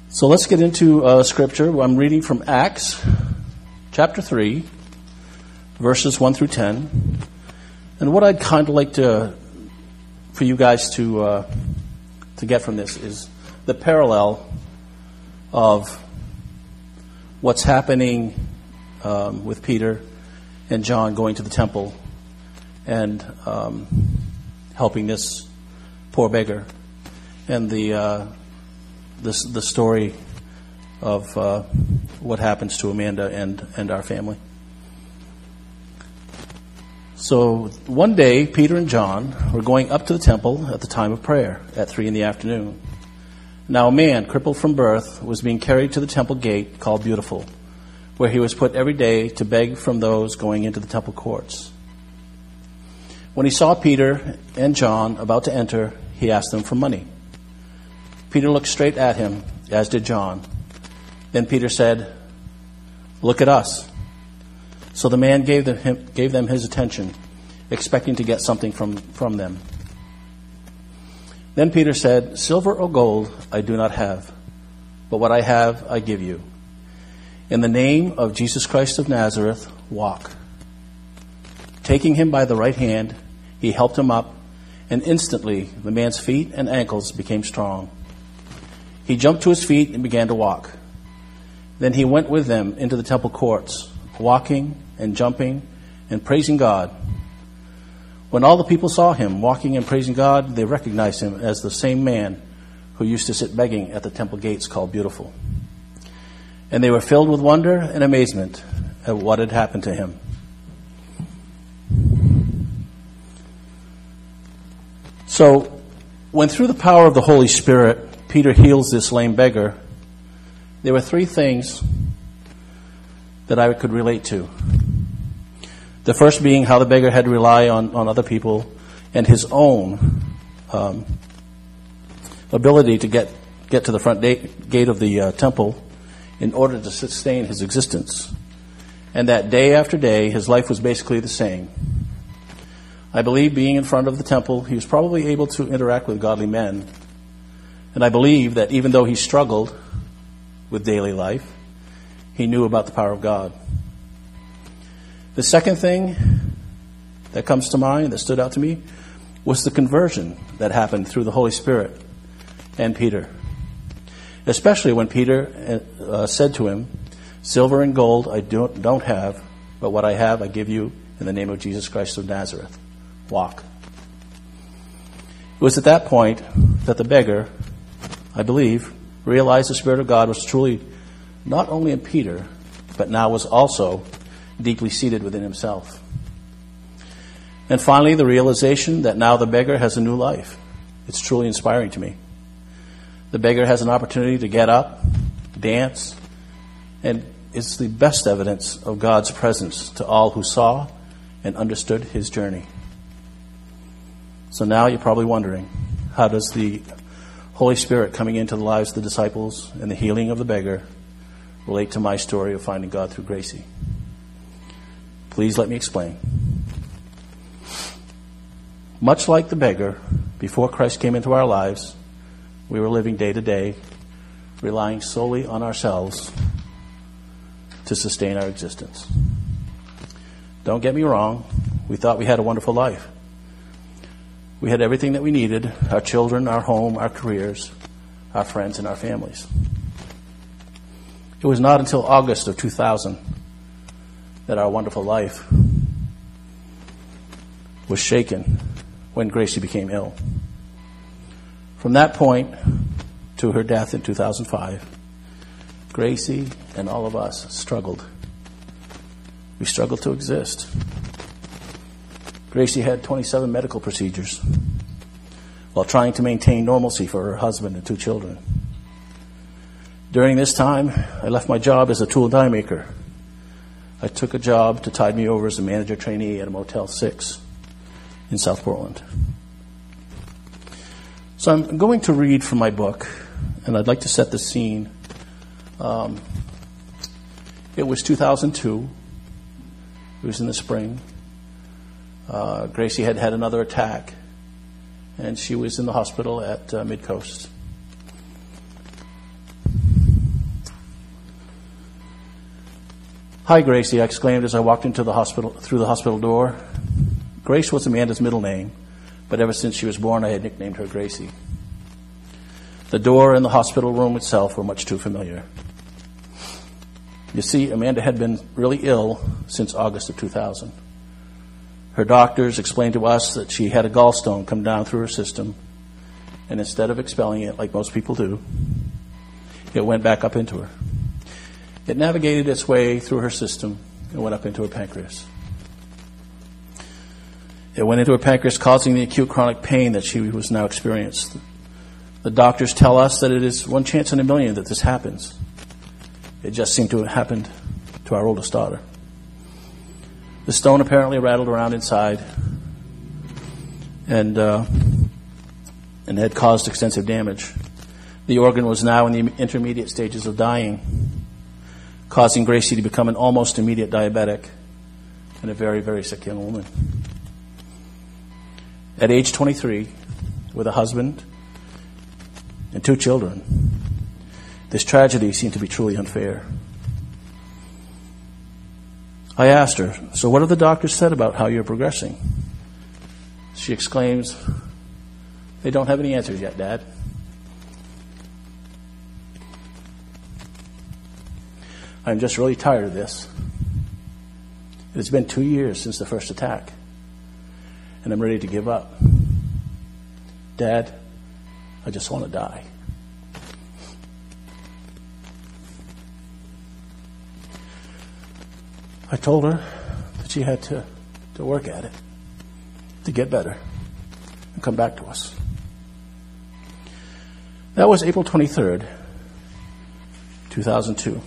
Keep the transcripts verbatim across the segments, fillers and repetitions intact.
So let's get into uh, Scripture. I'm reading from Acts chapter three, verses one through ten. And what I'd kind of like to, for you guys to uh, to get from this is the parallel of what's happening um, with Peter and John going to the temple and um, helping this poor beggar, and the uh, this the story of uh, what happens to Amanda and, and our family. So one day, Peter and John were going up to the temple at the time of prayer at three in the afternoon. Now a man, crippled from birth, was being carried to the temple gate called Beautiful, where he was put every day to beg from those going into the temple courts. When he saw Peter and John about to enter, he asked them for money. Peter looked straight at him, as did John. Then Peter said, "Look at us." So the man gave them, him, gave them his attention, expecting to get something from, from them. Then Peter said, "Silver or gold I do not have, but what I have I give you. In the name of Jesus Christ of Nazareth, walk." Taking him by the right hand, he helped him up, and instantly the man's feet and ankles became strong. He jumped to his feet and began to walk. Then he went with them into the temple courts, walking and jumping and praising God. When all the people saw him walking and praising God, they recognized him as the same man who used to sit begging at the temple gates called Beautiful. And they were filled with wonder and amazement at what had happened to him. So, when through the power of the Holy Spirit, Peter heals this lame beggar, there were three things that I could relate to. The first being how the beggar had to rely on, on other people and his own um, ability to get, get to the front da- gate of the uh, temple in order to sustain his existence. And that day after day, his life was basically the same. I believe being in front of the temple, he was probably able to interact with godly men. And I believe that even though he struggled with daily life, he knew about the power of God. The second thing that comes to mind, that stood out to me, was the conversion that happened through the Holy Spirit and Peter. Especially when Peter uh, said to him, "Silver and gold I don't, don't have, but what I have I give you in the name of Jesus Christ of Nazareth. Walk." It was at that point that the beggar, I believe, realized the Spirit of God was truly not only in Peter, but now was also deeply seated within himself. And finally, the realization that now the beggar has a new life. It's truly inspiring to me. The beggar has an opportunity to get up, dance, and it's the best evidence of God's presence to all who saw and understood his journey. So now you're probably wondering, how does the Holy Spirit coming into the lives of the disciples and the healing of the beggar relate to my story of finding God through Gracie? Please let me explain. Much like the beggar, before Christ came into our lives, we were living day to day, relying solely on ourselves to sustain our existence. Don't get me wrong, we thought we had a wonderful life. We had everything that we needed, our children, our home, our careers, our friends, and our families. It was not until August of two thousand that our wonderful life was shaken when Gracie became ill. From that point to her death in two thousand five, Gracie and all of us struggled. We struggled to exist. Gracie had twenty-seven medical procedures while trying to maintain normalcy for her husband and two children. During this time, I left my job as a tool die maker. I took a job to tide me over as a manager trainee at a Motel six in South Portland. So I'm going to read from my book, and I'd like to set the scene. Um, it was two thousand two. It was in the spring. Uh, Gracie had had another attack, and she was in the hospital at uh, Midcoast. "Hi, Gracie," I exclaimed as I walked into the hospital through the hospital door. Grace was Amanda's middle name, but ever since she was born, I had nicknamed her Gracie. The door and the hospital room itself were much too familiar. You see, Amanda had been really ill since August of two thousand. Her doctors explained to us that she had a gallstone come down through her system, and instead of expelling it like most people do, it went back up into her. It navigated its way through her system and went up into her pancreas. It went into her pancreas, causing the acute chronic pain that she was now experiencing. The doctors tell us that it is one chance in a million that this happens. It just seemed to have happened to our oldest daughter. The stone apparently rattled around inside and uh, and had caused extensive damage. The organ was now in the intermediate stages of dying, causing Gracie to become an almost immediate diabetic and a very, very sick young woman. At age twenty-three, with a husband and two children, this tragedy seemed to be truly unfair. I asked her, "So what have the doctors said about how you're progressing?" She exclaims, "They don't have any answers yet, Dad." I'm just really tired of this. It's been two years since the first attack, and I'm ready to give up. Dad, I just want to die. I told her that she had to, to work at it, to get better, and come back to us. That was April twenty-third, two thousand two.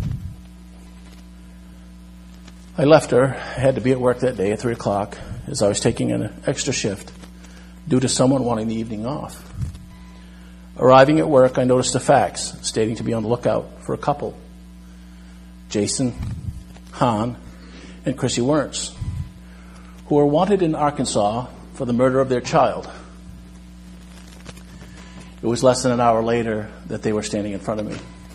I left her. I had to be at work that day at three o'clock as I was taking an extra shift due to someone wanting the evening off. Arriving at work, I noticed a fax stating to be on the lookout for a couple, Jason, Han, and Chrissy Wernz, who were wanted in Arkansas for the murder of their child. It was less than an hour later that they were standing in front of me.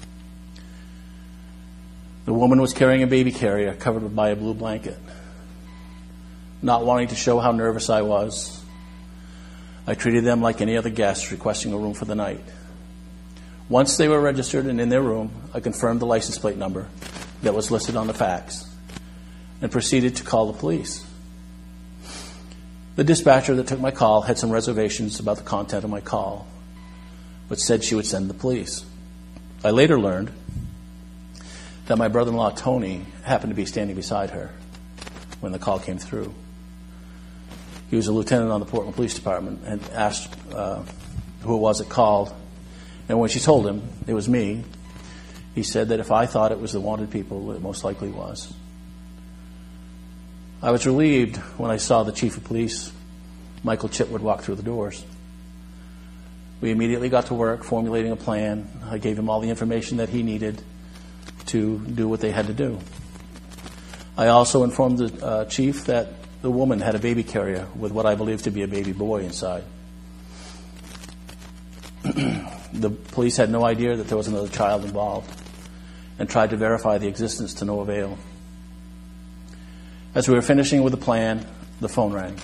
The woman was carrying a baby carrier covered by a blue blanket. Not wanting to show how nervous I was, I treated them like any other guest requesting a room for the night. Once they were registered and in their room, I confirmed the license plate number that was listed on the fax and proceeded to call the police. The dispatcher that took my call had some reservations about the content of my call, but said she would send the police. I later learned that my brother-in-law, Tony, happened to be standing beside her when the call came through. He was a lieutenant on the Portland Police Department and asked uh, who it was that called. And when she told him it was me, he said that if I thought it was the wanted people, it most likely was. I was relieved when I saw the chief of police, Michael Chitwood, walk through the doors. We immediately got to work formulating a plan. I gave him all the information that he needed to do what they had to do. I also informed the uh, chief that the woman had a baby carrier with what I believed to be a baby boy inside. The police had no idea that there was another child involved and tried to verify the existence to no avail. As we were finishing with the plan, the phone rang.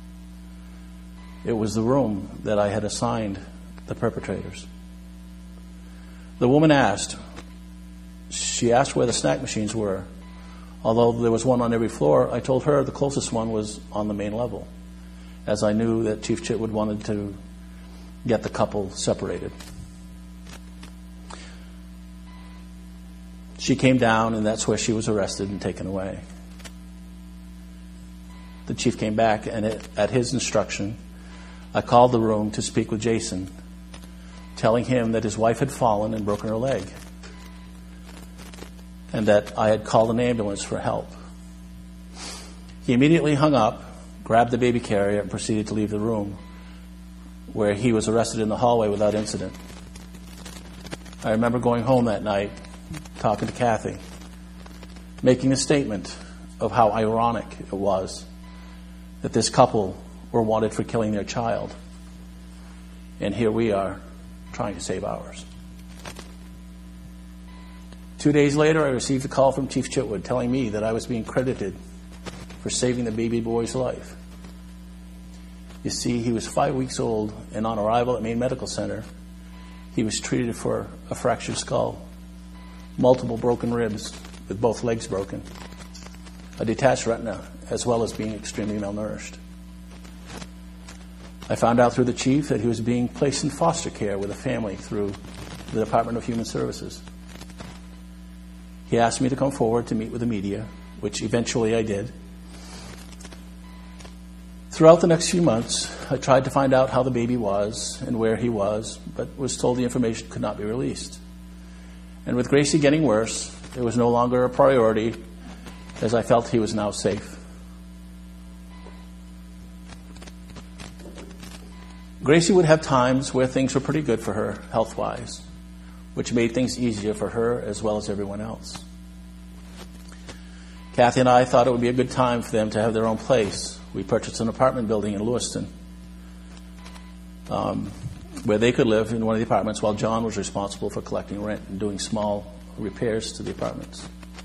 It was the room that I had assigned the perpetrators. The woman asked, she asked where the snack machines were. Although there was one on every floor, I told her the closest one was on the main level, as I knew that Chief Chitwood wanted to get the couple separated. She came down, and that's where she was arrested and taken away. The chief came back, and it, at his instruction, I called the room to speak with Jason, telling him that his wife had fallen and broken her leg, and that I had called an ambulance for help. He immediately hung up, grabbed the baby carrier, and proceeded to leave the room, where he was arrested in the hallway without incident. I remember going home that night, talking to Kathy, making a statement of how ironic it was that this couple were wanted for killing their child, and here we are trying to save ours. Two days later, I received a call from Chief Chitwood telling me that I was being credited for saving the baby boy's life. You see, he was five weeks old, and on arrival at Maine Medical Center, he was treated for a fractured skull, multiple broken ribs with both legs broken, a detached retina, as well as being extremely malnourished. I found out through the chief that he was being placed in foster care with a family through the Department of Human Services. He asked me to come forward to meet with the media, which eventually I did. Throughout the next few months, I tried to find out how the baby was and where he was, but was told the information could not be released. And with Gracie getting worse, it was no longer a priority, as I felt he was now safe. Gracie would have times where things were pretty good for her, health-wise, which made things easier for her as well as everyone else. Kathy and I thought it would be a good time for them to have their own place. We purchased an apartment building in Lewiston, um, where they could live in one of the apartments while John was responsible for collecting rent and doing small repairs to the apartments.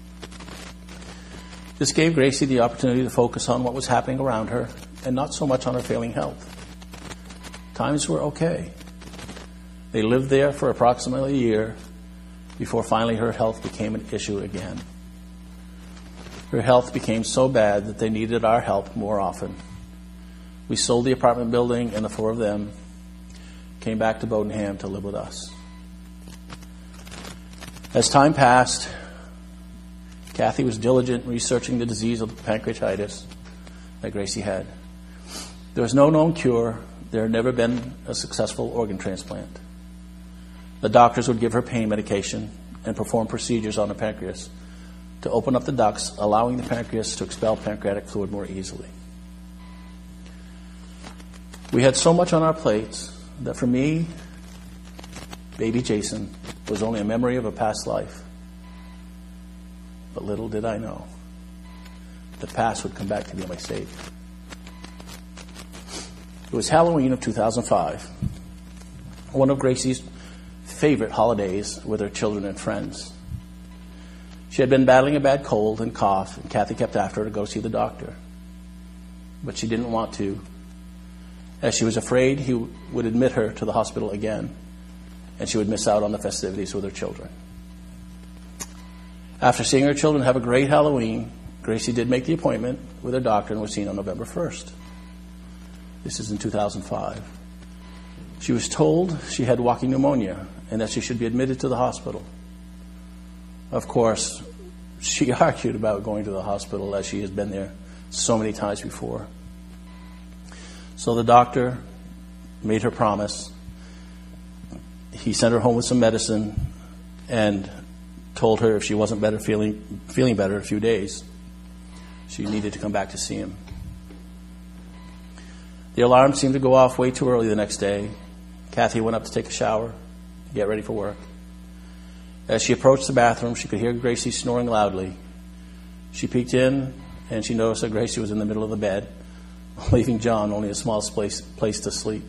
This gave Gracie the opportunity to focus on what was happening around her and not so much on her failing health. Times were okay. They lived there for approximately a year before finally her health became an issue again. Her health became so bad that they needed our help more often. We sold the apartment building, and the four of them came back to Bowdenham to live with us. As time passed, Kathy was diligent in researching the disease of pancreatitis that Gracie had. There was no known cure. There had never been a successful organ transplant. The doctors would give her pain medication and perform procedures on the pancreas to open up the ducts, allowing the pancreas to expel pancreatic fluid more easily. We had so much on our plates that for me, baby Jason was only a memory of a past life. But little did I know, the past would come back to be my savior. It was Halloween of two thousand five, one of Gracie's favorite holidays with her children and friends. She had been battling a bad cold and cough, and Kathy kept after her to go see the doctor. But she didn't want to, as she was afraid he would admit her to the hospital again, and she would miss out on the festivities with her children. After seeing her children have a great Halloween, Gracie did make the appointment with her doctor and was seen on November first. This is in two thousand five. She was told she had walking pneumonia and that she should be admitted to the hospital. Of course, she argued about going to the hospital as she has been there so many times before. So the doctor made her promise. He sent her home with some medicine and told her if she wasn't better feeling feeling better in a few days, she needed to come back to see him. The alarm seemed to go off way too early the next day. Kathy went up to take a shower, get ready for work. As she approached the bathroom, she could hear Gracie snoring loudly. She peeked in, and she noticed that Gracie was in the middle of the bed, leaving John only a small place, place to sleep.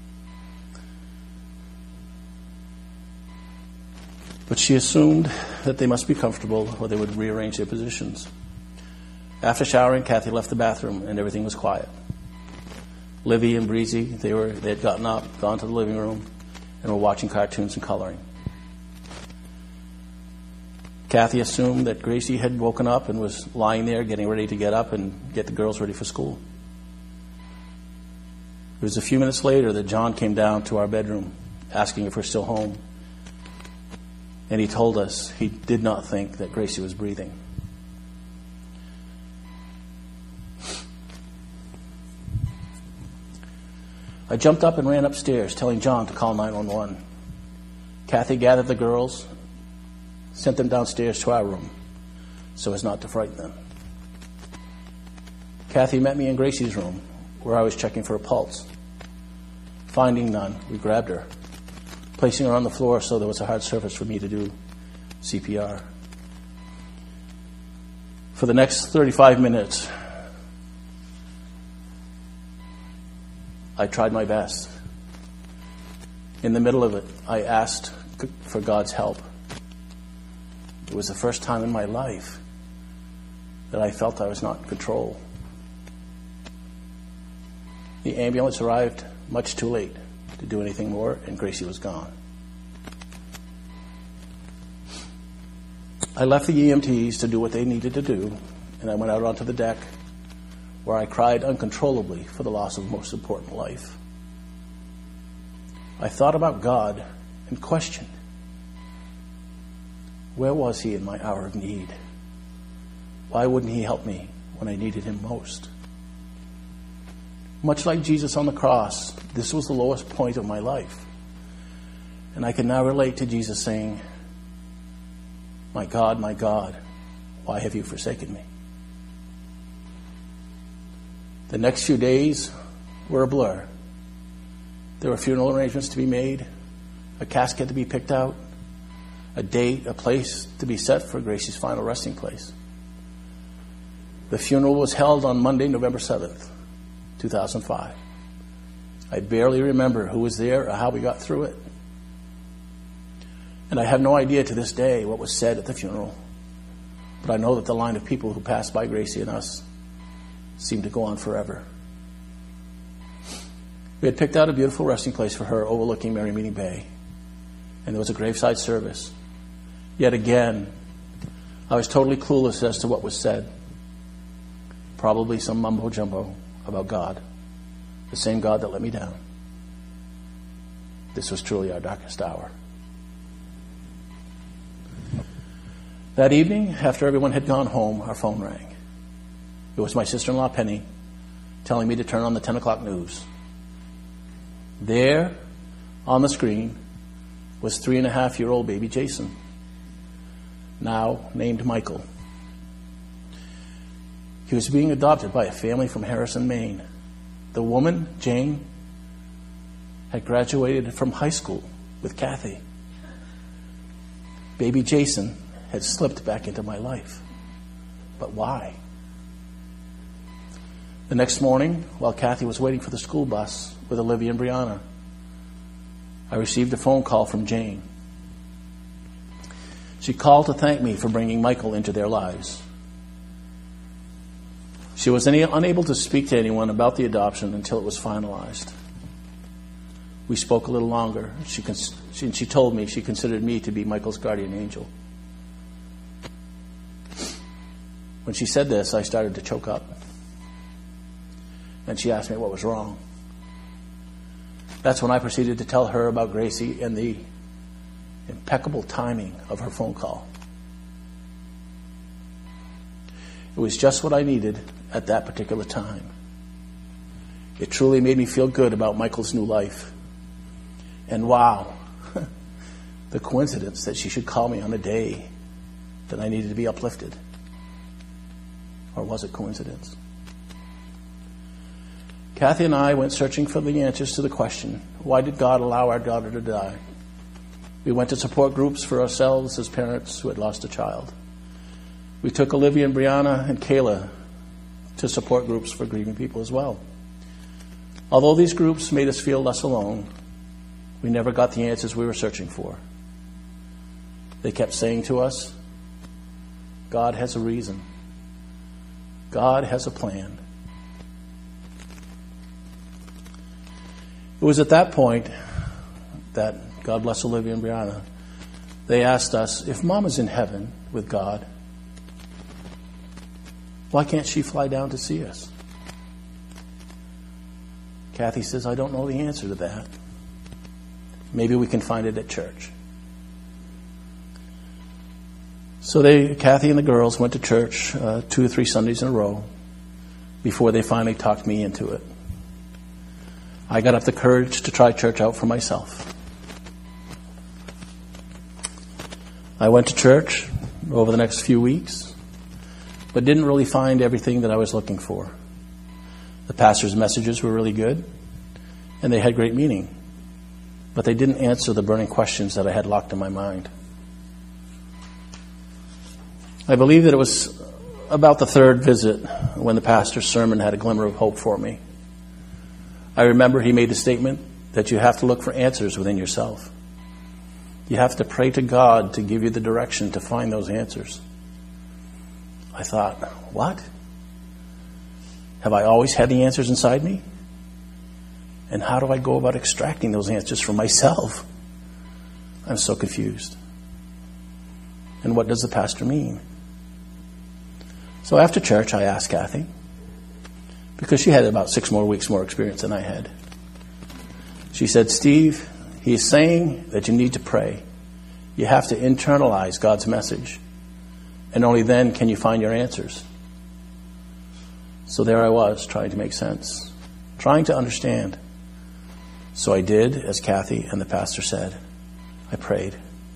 But she assumed that they must be comfortable or they would rearrange their positions. After showering, Kathy left the bathroom, and everything was quiet. Livy and Breezy, they were they had gotten up, gone to the living room, and were watching cartoons and coloring. Kathy assumed that Gracie had woken up and was lying there getting ready to get up and get the girls ready for school. It was a few minutes later that John came down to our bedroom asking if we're still home. And he told us he did not think that Gracie was breathing. I jumped up and ran upstairs, telling John to call nine one one. Kathy gathered the girls, sent them downstairs to our room so as not to frighten them. Kathy met me in Gracie's room, where I was checking for a pulse. Finding none, we grabbed her, placing her on the floor so there was a hard surface for me to do C P R. For the next thirty-five minutes, I tried my best. In the middle of it, I asked for God's help. It was the first time in my life that I felt I was not in control. The ambulance arrived much too late to do anything more, and Gracie was gone. I left the E M Ts to do what they needed to do, and I went out onto the deck where I cried uncontrollably for the loss of most important life. I thought about God and questioned, where was he in my hour of need? Why wouldn't he help me when I needed him most? Much like Jesus on the cross, this was the lowest point of my life. And I can now relate to Jesus saying, my God, my God, why have you forsaken me? The next few days were a blur. There were funeral arrangements to be made, a casket to be picked out, a date, a place to be set for Gracie's final resting place. The funeral was held on Monday, November seventh, two thousand five. I barely remember who was there or how we got through it. And I have no idea to this day what was said at the funeral. But I know that the line of people who passed by Gracie and us seemed to go on forever. We had picked out a beautiful resting place for her overlooking Merry Meeting Bay. And there was a graveside service. Yet again, I was totally clueless as to what was said. Probably some mumbo-jumbo about God. The same God that let me down. This was truly our darkest hour. That evening, after everyone had gone home, our phone rang. It was my sister-in-law, Penny, telling me to turn on the ten o'clock news. There, on the screen, was three-and-a-half-year-old baby Jason, now named Michael. He was being adopted by a family from Harrison, Maine. The woman, Jane, had graduated from high school with Kathy. Baby Jason had slipped back into my life. But why? The next morning, while Kathy was waiting for the school bus with Olivia and Brianna, I received a phone call from Jane. She called to thank me for bringing Michael into their lives. She was any, unable to speak to anyone about the adoption until it was finalized. We spoke a little longer. She, she, she told me she considered me to be Michael's guardian angel. When she said this, I started to choke up. And she asked me what was wrong. That's when I proceeded to tell her about Gracie and the impeccable timing of her phone call. It was just what I needed at that particular time. It truly made me feel good about Michael's new life. And wow, the coincidence that she should call me on a day that I needed to be uplifted. Or was it coincidence? Kathy and I went searching for the answers to the question, why did God allow our daughter to die? We went to support groups for ourselves as parents who had lost a child. We took Olivia and Brianna and Kayla to support groups for grieving people as well. Although these groups made us feel less alone, we never got the answers we were searching for. They kept saying to us, God has a reason. God has a plan. It was at that point that, God bless Olivia and Brianna, they asked us, if Mom is in heaven with God, why can't she fly down to see us? Kathy says, I don't know the answer to that. Maybe we can find it at church. So they, Kathy and the girls went to church uh, two or three Sundays in a row before they finally talked me into it. I got up the courage to try church out for myself. I went to church over the next few weeks, but didn't really find everything that I was looking for. The pastor's messages were really good, and they had great meaning, but they didn't answer the burning questions that I had locked in my mind. I believe that it was about the third visit when the pastor's sermon had a glimmer of hope for me. I remember he made the statement that you have to look for answers within yourself. You have to pray to God to give you the direction to find those answers. I thought, what? Have I always had the answers inside me? And how do I go about extracting those answers from myself? I'm so confused. And what does the pastor mean? So after church, I asked Kathy, because she had about six more weeks more experience than I had. She said, Steve, he is saying that you need to pray. You have to internalize God's message. And only then can you find your answers. So there I was, trying to make sense, trying to understand. So I did as Kathy and the pastor said. I prayed.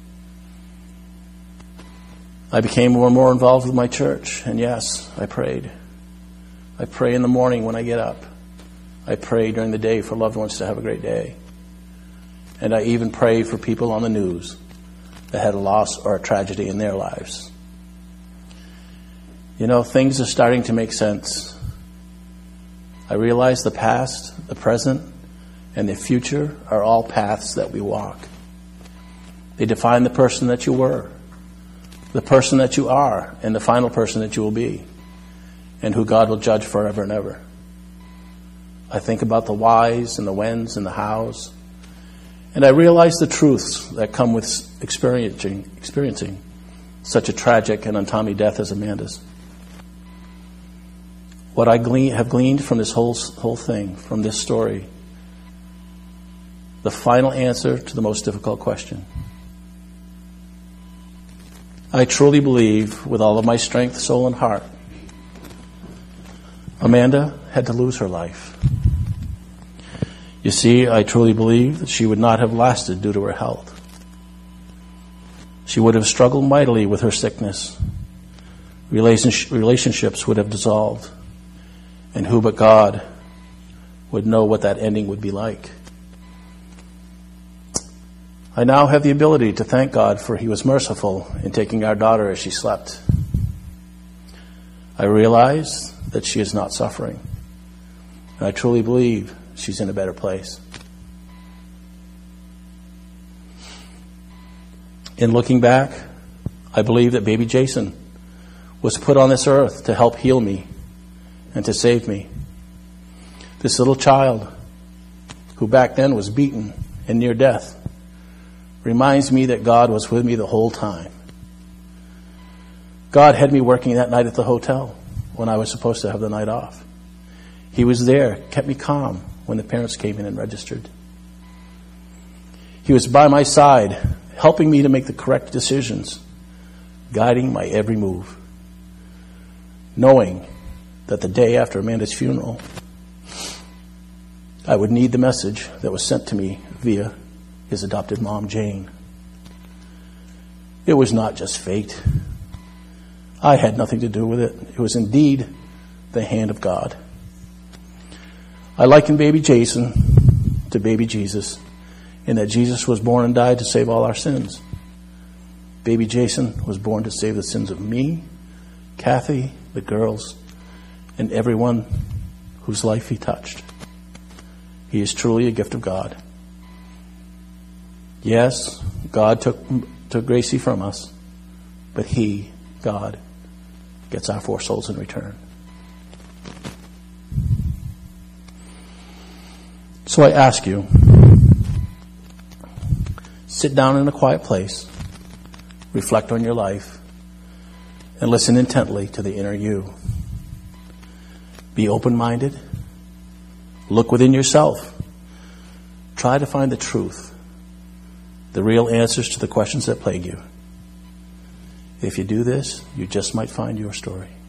I became more and more involved with my church. And yes, I prayed. I pray in the morning when I get up. I pray during the day for loved ones to have a great day. And I even pray for people on the news that had a loss or a tragedy in their lives. You know, things are starting to make sense. I realize the past, the present, and the future are all paths that we walk. They define the person that you were, the person that you are, and the final person that you will be, and who God will judge forever and ever. I think about the whys and the whens and the hows, and I realize the truths that come with experiencing, experiencing such a tragic and untimely death as Amanda's. What I glean, have gleaned from this whole, whole thing, from this story, the final answer to the most difficult question. I truly believe, with all of my strength, soul, and heart, Amanda had to lose her life. You see, I truly believe that she would not have lasted due to her health. She would have struggled mightily with her sickness. Relationships would have dissolved. And who but God would know what that ending would be like? I now have the ability to thank God for He was merciful in taking our daughter as she slept. I realize that she is not suffering. And I truly believe she's in a better place. In looking back, I believe that baby Jason was put on this earth to help heal me and to save me. This little child, who back then was beaten and near death, reminds me that God was with me the whole time. God had me working that night at the hotel when I was supposed to have the night off. He was there, kept me calm when the parents came in and registered. He was by my side, helping me to make the correct decisions, guiding my every move, knowing that the day after Amanda's funeral, I would need the message that was sent to me via his adopted mom, Jane. It was not just fate. I had nothing to do with it. It was indeed the hand of God. I liken baby Jason to baby Jesus in that Jesus was born and died to save all our sins. Baby Jason was born to save the sins of me, Kathy, the girls, and everyone whose life he touched. He is truly a gift of God. Yes, God took, took Gracie from us, but He, God, gets our four souls in return. So I ask you, sit down in a quiet place, reflect on your life, and listen intently to the inner you. Be open-minded. Look within yourself. Try to find the truth, the real answers to the questions that plague you. If you do this, you just might find your story.